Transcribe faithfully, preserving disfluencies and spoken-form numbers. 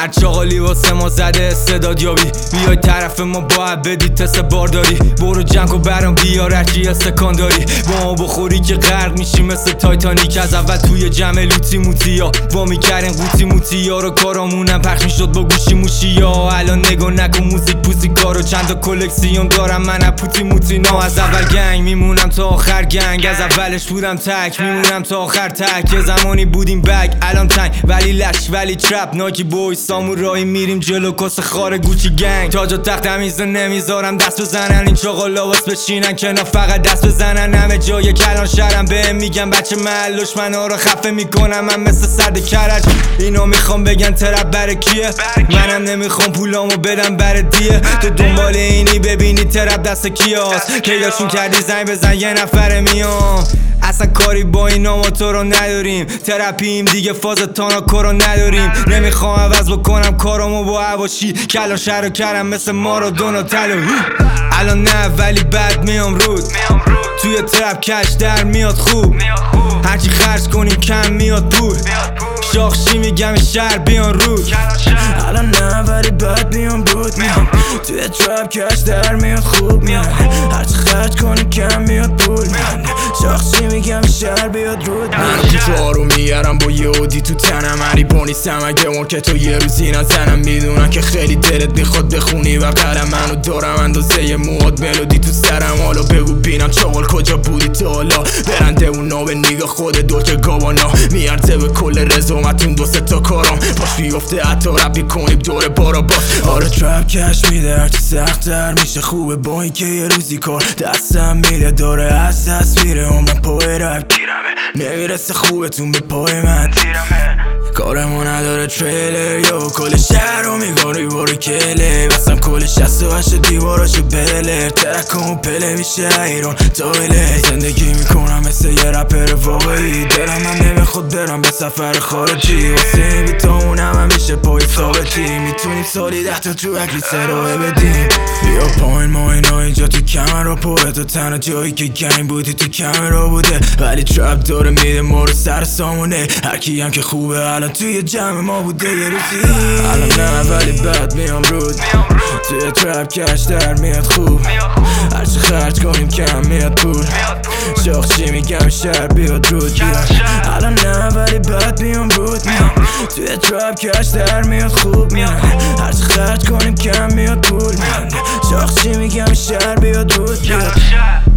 هر چاقالی واسه ما زده استعداد یابی، بیای طرف ما باید بدی تست بارداری. برو جنگ و برام بیار هرچی استکان داری، با ما بخوری که غرق میشی مثل تایتانیک. از اول توی جمع لوتی موتی ها با میکردن قوطی موتی ها رو کارامونم پخش میشد با گوشی موشی ها. الان نگاه نکن موزیک پوزی کارو چند تا کلکسیون دارم من پوتی موتی نا. از اول گنگ میمونم تا آخر گنگ، از اولش بودم تک میمونم تا آخر تک. یه زمانی بودیم بگ الان تنگ، ولی لش ولی ترپ ناکی بوی سامورایی میریم جلو کس خار گوچی گنگ. تاج و تخت تمیزه نمیذارم دست بزنن این چاقالا واس بشینن کنار فقط دست بزنن. همه جای کلان شهرم بهم میگن بچه محل دشمنا رو خفه میکنم من مثل سرد کرج. اینا میخوام بگن ترپ بر کیه، منم نمیخوام پولامو بدم بر دیه. تو دنبال اینی ببینی ترپ دست کیاست، کیاشون کردی زنگ بزن یه نفر میام. اصلا کاری با اینا ما تو رو نداریم، ترپیم دیگه فاز تاناکو رو نداریم. نمیخوام عوض بکنم کارامو با عواشی، کلان شهر رو کردم مثل مارادونا تلو. الان نه ولی بعد میام رود، توی ترپ کش در میاد خوب. هرچی خرج کنیم کم میاد پول، شاخشی میگم شهر بیان رود. الان نه ولی بعد میام رود میام، توی ترپ کش در میاد خوب میاد. هرچی خرج کنیم کم میاد پول میاد، شاخشی میگم شهر بیاد رود. من کوچه ها رو میگرم با یه عودی تو تنم، عریبا نیستم اگه اون که تو یه روزی نزنم. میدونم که خیلی دلت میخواد بخونی و قلم منو دارم اندازه یه مواد ملودی تو سرم. حالا بگو بینم چاقال کجا بودی تا حالا، برنده اونا به نگاه خود دوچه گاوانا. میارزه به کل رزومتون دو سه تا کارام، باش بیفته حتی ربی کنیم دور بارا باز. آره ترپ کش میده هرچی سخت‌تر میشه خوبه، با این که یه روزی کار دستم میره داره از دست میره. عمرم پای رپ گیرمه نمیرسه خوبتون به پای من دیرمه. کارمو نداره تریلر یا کل شهر رو میگاری برو کله، بسم کل شست و هشت دیواراشو بله. ترکمو پله میشه ایران تایله، زندگی میکنم مثل یه رپر واقعی. دلم هم نمیخواد برم به سفر خارجی، واسه بیتامونم هم میشه پای ثابتی. میتونیم سالی ده تا تو اکلی سرائه بدیم. بیا پایین ما اینا اینجا تو کمرا پره، تو تنها جایی که گنگ بودی تو کمرا بوده. ولی ترپ داره میده ما رو سر سامونه، هرکی هم که خوبه الان توی جمع ما بوده یه روزی. الان نه ولی بعد میام رود، توی ترپ کش در میاد خوب. هرچی خرج کنیم کم میاد پول، شاخشی میگم شهر بیاد رود. الان نه ولی بعد میام رود میام، توی ترپ کش در میاد خوب میاد. هرچی خرج کنیم کم میاد پول میاد، شاخشی میگم شهر بیاد رود.